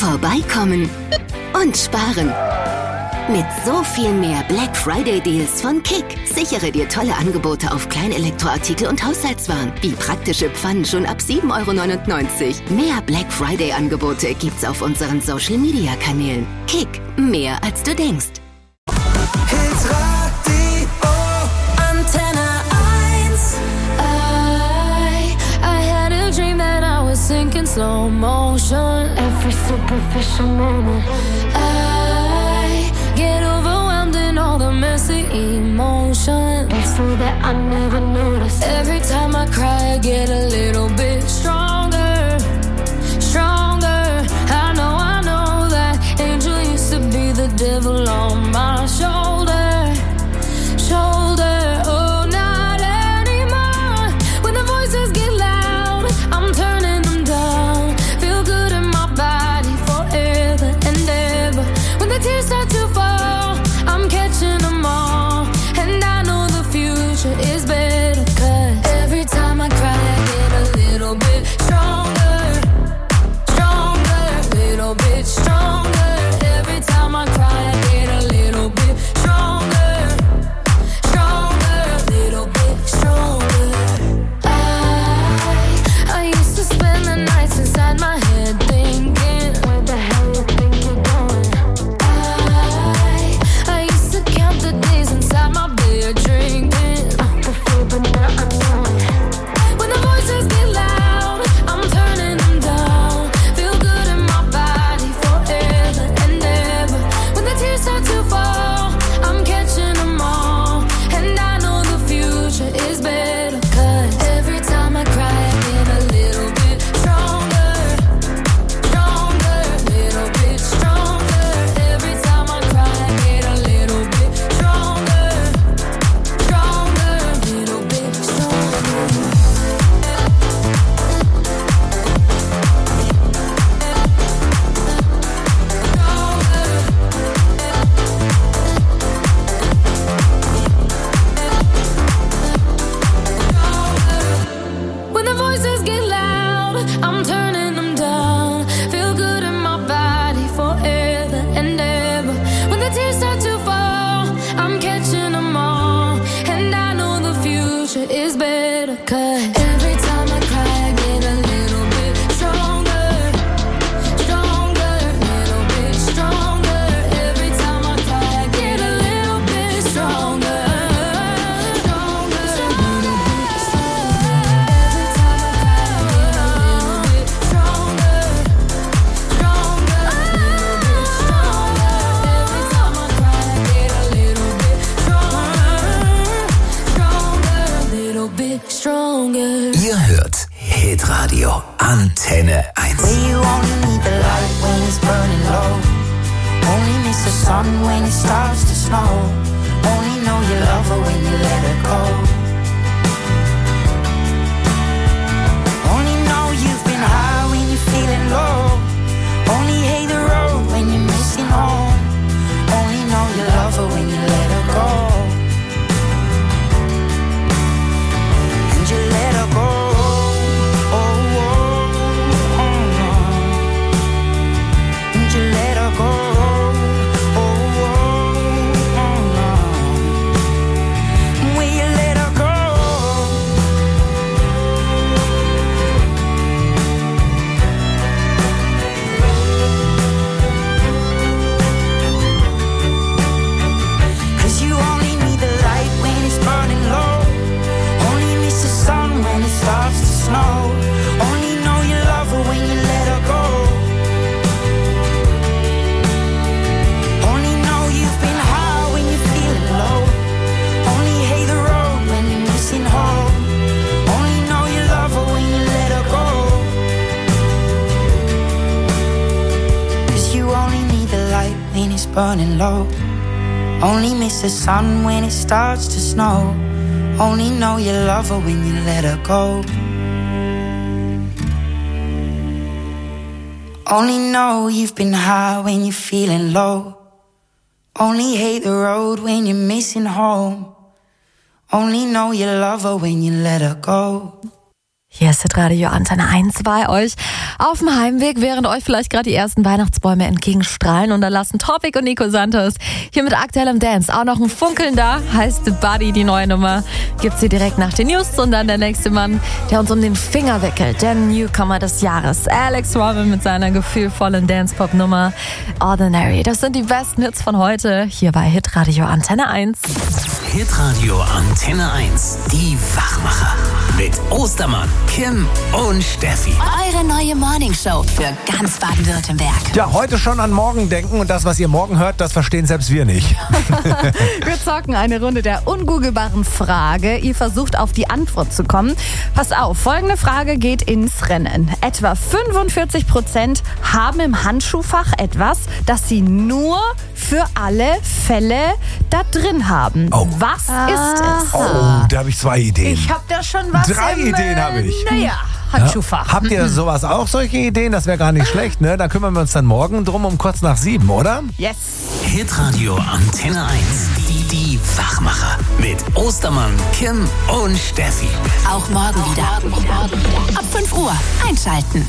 vorbeikommen und sparen. Mit so viel mehr Black Friday Deals von Kick sichere dir tolle Angebote auf Kleinelektroartikel und Haushaltswaren, wie praktische Pfannen schon ab 7,99 €. Mehr Black Friday Angebote gibt's auf unseren Social Media Kanälen. Kick, mehr als du denkst. Antenne 1. I had a dream that I was sinking slow motion. Every superficial moment. I get overwhelmed in all the messy emotions. It's so that I never noticed. Every time I cry, I get a little bit stronger, stronger. I know that angel used to be the devil on my shoulder. Oh, not anymore. When the voices get loud, I'm turning them down. Feel good in my body forever and ever. When the tears start to fall, I'm catching them all. And I know the future is better, 'cause every time I cry, I get a little bit stronger, stronger, little bit stronger. Every time I cry, I get a little bit stronger. I used to spend the nights inside my head thinking, where the hell you think you're going? I used to count the days inside my bed drinking. Before, but now I know it. When the voices get loud, I'm turning them down. Feel good in my body forever and ever. When the tears start to fall, I'm catching them all. And I know the future is better, 'cause every time I cry, I get a little bit stronger, stronger, little bit stronger. Every time I cry, I get a little bit stronger, stronger, little bit stronger. When the voices get loud, I'm turning them down. Feel good in my body forever and ever. When the tears start to fall, I'm catching them all. And I know the future is better, 'cause every time I cry, I get a little bit stronger, stronger, little bit stronger. Every time I cry, I get a little bit stronger, stronger, little bit stronger. Every time I cry, I get a little bit stronger, stronger, little bit stronger. Every time I cry, I get a little bit stronger, stronger, little bit stronger. Ihr hört Hitradio Antenne 1. Where you only need the light when it's burning low. Only miss the sun when it starts to snow. Only know you love her when you let her go. Only know you've been high when you're feeling low. Only hate the road when you're missing home. Only know you love her when you let her go. And you let her go. And you let her go. Will you let her go? burning low. Only miss the sun when it starts to snow. Only know you love her when you let her go. Only know you've been high when you're feeling low. Only hate the road when you're missing home. Only know you love her when you let her go. Hier ist Hitradio Antenne 1 bei euch auf dem Heimweg, während euch vielleicht gerade die ersten Weihnachtsbäume entgegenstrahlen. Und da lassen Topic und Nico Santos hier mit aktuellem Dance auch noch ein Funkeln da. Heißt Buddy, die neue Nummer. Gibt's hier direkt nach den News. Und dann der nächste Mann, der uns um den Finger wickelt. Der Newcomer des Jahres. Alex Robin mit seiner gefühlvollen Dance-Pop-Nummer Ordinary. Das sind die besten Hits von heute hier bei Hitradio Antenne 1. Hitradio Antenne 1. Die Wachmacher. Mit Ostermann, Kim und Steffi. Eure neue Morningshow für ganz Baden-Württemberg. Ja, heute schon an morgen denken und das, was ihr morgen hört, das verstehen selbst wir nicht. Wir zocken eine Runde der ungoogelbaren Frage. Ihr versucht auf die Antwort zu kommen. Passt auf, folgende Frage geht ins Rennen. Etwa 45% haben im Handschuhfach etwas, das sie nur für alle Fälle da drin haben. Oh. Was ist es? Oh, da habe ich 2 Ideen. Ich habe da schon was 3 Ideen habe ich. Handschuhfach. Ja. Habt ihr sowas auch, solche Ideen? Das wäre gar nicht schlecht, ne? Da kümmern wir uns dann morgen drum um kurz nach 7, oder? Yes. Hitradio Antenne 1. Die Wachmacher. Mit Ostermann, Kim und Steffi. Auch morgen wieder. Ab 5 Uhr einschalten.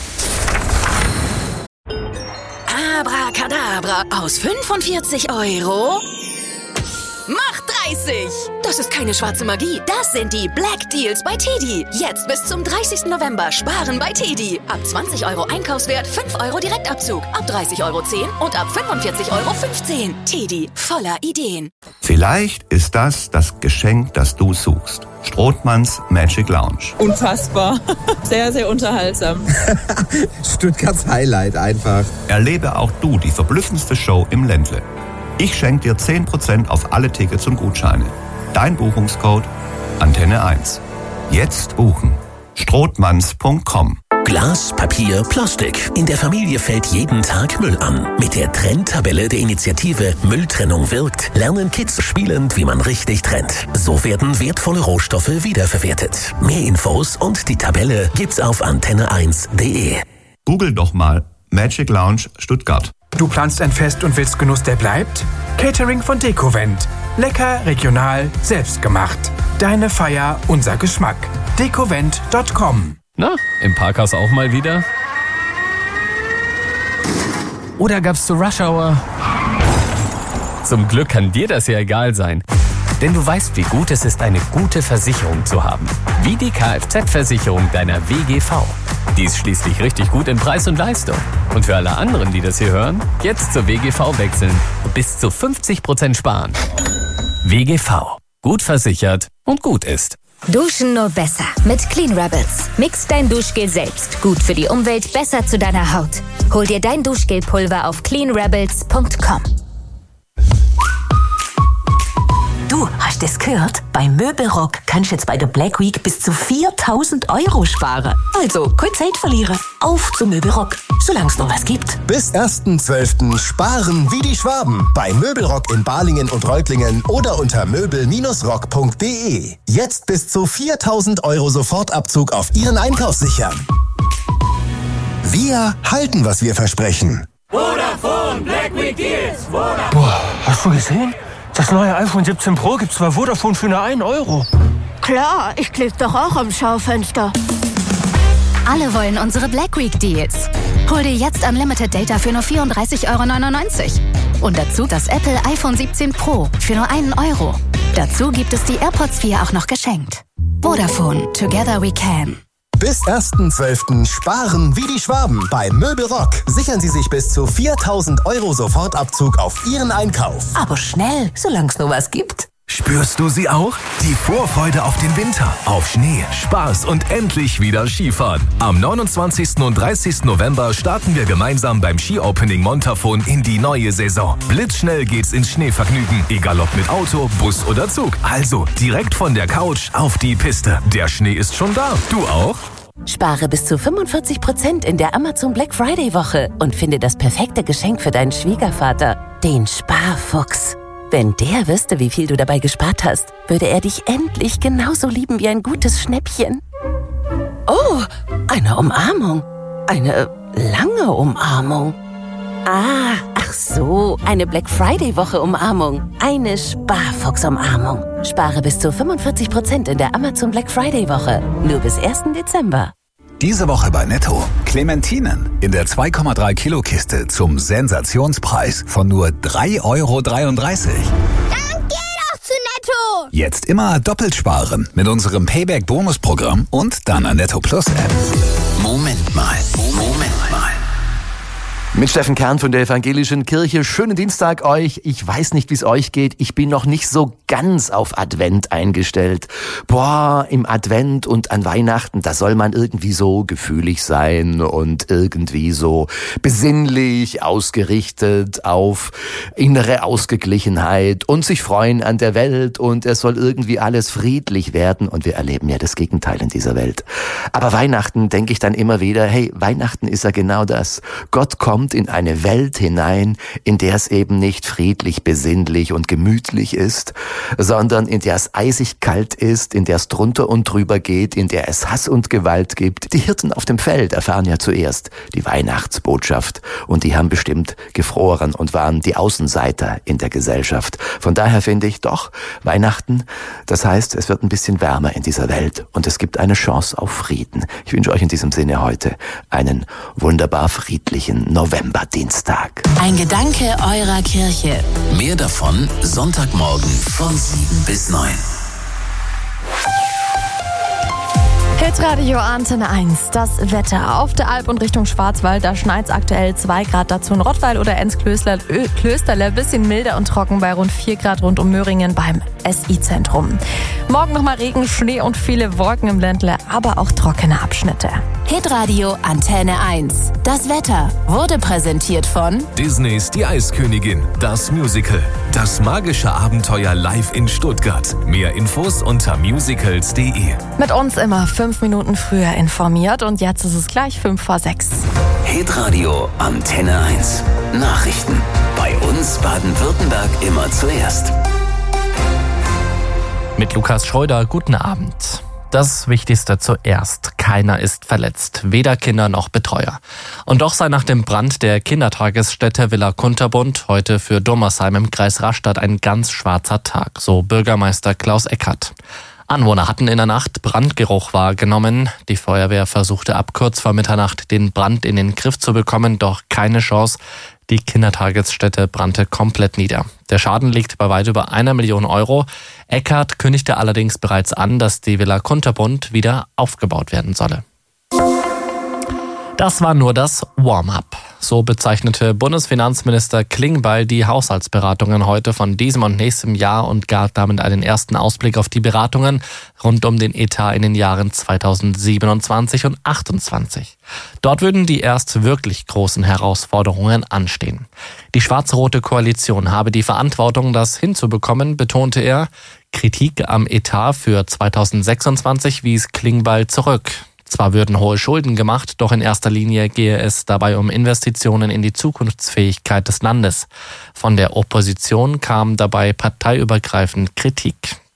Abracadabra, aus 45 € macht 30. Das ist keine schwarze Magie. Das sind die Black Deals bei Tedi. Jetzt bis zum 30. November sparen bei Tedi. Ab 20 € Einkaufswert 5 € Direktabzug. Ab 30 € 10 und ab 45 € 15. Tedi, voller Ideen. Vielleicht ist das Geschenk, das du suchst. Strothmanns Magic Lounge. Unfassbar. Sehr, sehr unterhaltsam. Stuttgarts Highlight einfach. Erlebe auch du die verblüffendste Show im Ländle. Ich schenke dir 10% auf alle Tickets und Gutscheine. Dein Buchungscode Antenne 1. Jetzt buchen. strothmanns.com. Glas, Papier, Plastik. In der Familie fällt jeden Tag Müll an. Mit der Trenntabelle der Initiative Mülltrennung wirkt, lernen Kids spielend, wie man richtig trennt. So werden wertvolle Rohstoffe wiederverwertet. Mehr Infos und die Tabelle gibt's auf antenne1.de. Google doch mal Magic Lounge Stuttgart. Du planst ein Fest und willst Genuss, der bleibt? Catering von Decovent. Lecker, regional, selbstgemacht. Deine Feier, unser Geschmack. Decovent.com. Na, im Parkhaus auch mal wieder? Oder gab's zu Rush Hour? Zum Glück kann dir das ja egal sein. Denn du weißt, wie gut es ist, eine gute Versicherung zu haben. Wie die Kfz-Versicherung deiner WGV. Die ist schließlich richtig gut in Preis und Leistung. Und für alle anderen, die das hier hören, jetzt zur WGV wechseln und bis zu 50% sparen. WGV. Gut versichert und gut ist. Duschen nur besser mit Clean Rebels. Mix dein Duschgel selbst. Gut für die Umwelt, besser zu deiner Haut. Hol dir dein Duschgelpulver auf cleanrebels.com. Du, hast es gehört? Bei Möbelrock kannst du jetzt bei der Black Week bis zu 4.000 € sparen. Also, keine Zeit verlieren. Auf zu Möbelrock, solange es noch was gibt. Bis 1.12. sparen wie die Schwaben. Bei Möbelrock in Balingen und Reutlingen oder unter möbel-rock.de. Jetzt bis zu 4.000 € Sofortabzug auf Ihren Einkauf sichern. Wir halten, was wir versprechen. Vodafone Black Week Deals. Vodafone. Boah, hast du gesehen? Das neue iPhone 17 Pro gibt's bei Vodafone für nur 1 €. Klar, ich klicke doch auch am Schaufenster. Alle wollen unsere Black Week Deals. Hol dir jetzt Unlimited Data für nur 34,99 € Und dazu das Apple iPhone 17 Pro für nur 1 €. Dazu gibt es die AirPods 4 auch noch geschenkt. Vodafone, together we can. Bis 1.12. sparen wie die Schwaben. Bei Möbelrock sichern Sie sich bis zu 4.000 € Sofortabzug auf Ihren Einkauf. Aber schnell, solange es noch was gibt. Spürst du sie auch? Die Vorfreude auf den Winter, auf Schnee, Spaß und endlich wieder Skifahren. Am 29. und 30. November starten wir gemeinsam beim Ski-Opening Montafon in die neue Saison. Blitzschnell geht's ins Schneevergnügen, egal ob mit Auto, Bus oder Zug. Also direkt von der Couch auf die Piste. Der Schnee ist schon da. Du auch? Spare bis zu 45% in der Amazon Black Friday Woche und finde das perfekte Geschenk für deinen Schwiegervater, den Sparfuchs. Wenn der wüsste, wie viel du dabei gespart hast, würde er dich endlich genauso lieben wie ein gutes Schnäppchen. Oh, eine Umarmung. Eine lange Umarmung. Ach so, eine Black Friday-Woche-Umarmung. Eine Sparfuchs-Umarmung. Spare bis zu 45% in der Amazon Black Friday-Woche. Nur bis 1. Dezember. Diese Woche bei Netto. Clementinen in der 2,3 Kilo Kiste zum Sensationspreis von nur 3,33 €. Dann geh doch zu Netto! Jetzt immer doppelt sparen mit unserem Payback-Bonus-Programm und deiner Netto Plus App. Moment mal. Mit Steffen Kern von der Evangelischen Kirche. Schönen Dienstag euch. Ich weiß nicht, wie es euch geht. Ich bin noch nicht so ganz auf Advent eingestellt. Im Advent und an Weihnachten, da soll man irgendwie so gefühlig sein und irgendwie so besinnlich, ausgerichtet auf innere Ausgeglichenheit und sich freuen an der Welt und es soll irgendwie alles friedlich werden und wir erleben ja das Gegenteil in dieser Welt. Aber Weihnachten denke ich dann immer wieder, hey, Weihnachten ist ja genau das. Gott kommt in eine Welt hinein, in der es eben nicht friedlich, besinnlich und gemütlich ist, sondern in der es eisig kalt ist, in der es drunter und drüber geht, in der es Hass und Gewalt gibt. Die Hirten auf dem Feld erfahren ja zuerst die Weihnachtsbotschaft und die haben bestimmt gefroren und waren die Außenseiter in der Gesellschaft. Von daher finde ich doch, Weihnachten, das heißt, es wird ein bisschen wärmer in dieser Welt und es gibt eine Chance auf Frieden. Ich wünsche euch in diesem Sinne heute einen wunderbar friedlichen Novemberdienstag. Ein Gedanke eurer Kirche. Mehr davon Sonntagmorgen von 7 bis 9. Hitradio Antenne 1, das Wetter. Auf der Alp und Richtung Schwarzwald, da schneit's aktuell 2 Grad, dazu in Rottweil oder Enz-Klösterle, bisschen milder und trocken bei rund 4 Grad rund um Möhringen beim SI-Zentrum. Morgen nochmal Regen, Schnee und viele Wolken im Ländle, aber auch trockene Abschnitte. Hitradio Antenne 1, das Wetter wurde präsentiert von Disneys Die Eiskönigin, das Musical. Das magische Abenteuer live in Stuttgart. Mehr Infos unter musicals.de. Mit uns immer 5 Minuten früher informiert und jetzt ist es gleich 5 vor 6. Hitradio Antenne 1. Nachrichten. Bei uns Baden-Württemberg immer zuerst. Mit Lukas Schröder, guten Abend. Das Wichtigste zuerst. Keiner ist verletzt, weder Kinder noch Betreuer. Und doch sei nach dem Brand der Kindertagesstätte Villa Kunterbund heute für Dommersheim im Kreis Rastatt ein ganz schwarzer Tag, so Bürgermeister Klaus Eckert. Anwohner hatten in der Nacht Brandgeruch wahrgenommen. Die Feuerwehr versuchte ab kurz vor Mitternacht den Brand in den Griff zu bekommen, doch keine Chance. Die Kindertagesstätte brannte komplett nieder. Der Schaden liegt bei weit über 1 Million €. Eckert kündigte allerdings bereits an, dass die Villa Kunterbund wieder aufgebaut werden solle. Das war nur das Warm-up. So bezeichnete Bundesfinanzminister Klingbeil die Haushaltsberatungen heute von diesem und nächstem Jahr und gab damit einen ersten Ausblick auf die Beratungen rund um den Etat in den Jahren 2027 und 2028. Dort würden die erst wirklich großen Herausforderungen anstehen. Die schwarz-rote Koalition habe die Verantwortung, das hinzubekommen, betonte er. Kritik am Etat für 2026 wies Klingbeil zurück. Zwar würden hohe Schulden gemacht, doch in erster Linie gehe es dabei um Investitionen in die Zukunftsfähigkeit des Landes. Von der Opposition kam dabei parteiübergreifend Kritik.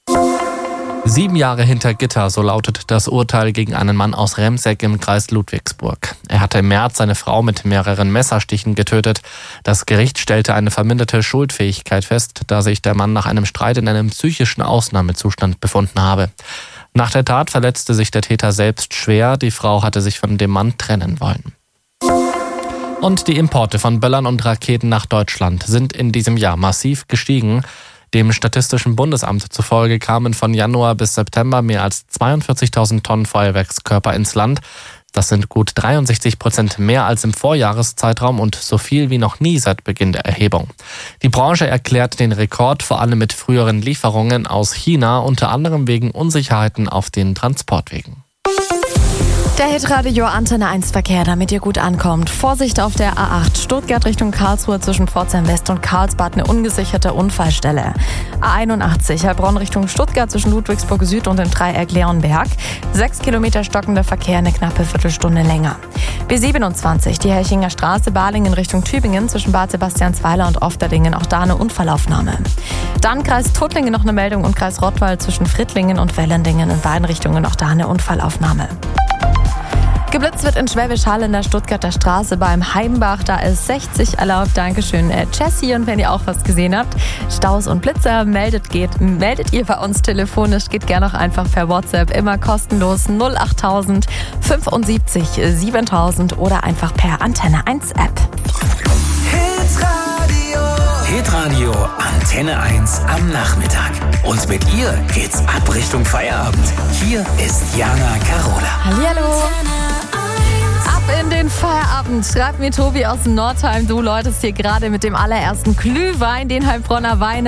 7 Jahre hinter Gitter, so lautet das Urteil gegen einen Mann aus Remseck im Kreis Ludwigsburg. Er hatte im März seine Frau mit mehreren Messerstichen getötet. Das Gericht stellte eine verminderte Schuldfähigkeit fest, da sich der Mann nach einem Streit in einem psychischen Ausnahmezustand befunden habe. Nach der Tat verletzte sich der Täter selbst schwer. Die Frau hatte sich von dem Mann trennen wollen. Und die Importe von Böllern und Raketen nach Deutschland sind in diesem Jahr massiv gestiegen. Dem Statistischen Bundesamt zufolge kamen von Januar bis September mehr als 42.000 Tonnen Feuerwerkskörper ins Land. Das sind gut 63% mehr als im Vorjahreszeitraum und so viel wie noch nie seit Beginn der Erhebung. Die Branche erklärt den Rekord vor allem mit früheren Lieferungen aus China, unter anderem wegen Unsicherheiten auf den Transportwegen. Der Hitradio Antenne 1 Verkehr, damit ihr gut ankommt. Vorsicht auf der A8 Stuttgart Richtung Karlsruhe zwischen Pforzheim West und Karlsbad, eine ungesicherte Unfallstelle. A81 Heilbronn Richtung Stuttgart zwischen Ludwigsburg Süd und dem Dreieck Leonberg. 6 Kilometer stockender Verkehr, eine knappe Viertelstunde länger. B27 die Herchinger Straße Balingen Richtung Tübingen zwischen Bad Sebastiansweiler und Ofterdingen, auch da eine Unfallaufnahme. Dann Kreis Tuttlingen noch eine Meldung und Kreis Rottweil zwischen Frittlingen und Wellendingen in beiden Richtungen, auch da eine Unfallaufnahme. Geblitzt wird in Schwäbisch Hall in der Stuttgarter Straße beim Heimbach. Da ist 60 erlaubt. Dankeschön, Jessie. Und wenn ihr auch was gesehen habt, Staus und Blitzer, meldet ihr bei uns telefonisch. Geht gerne auch einfach per WhatsApp. Immer kostenlos 08000 75 7000 oder einfach per Antenne 1 App. Hitradio Antenne 1 am Nachmittag. Und mit ihr geht's ab Richtung Feierabend. Hier ist Jana Carola. Hallihallo. Ab in den Feierabend. Schreibt mir Tobi aus Nordheim. Du läutest hier gerade mit dem allerersten Glühwein, den Heilbronner Wein.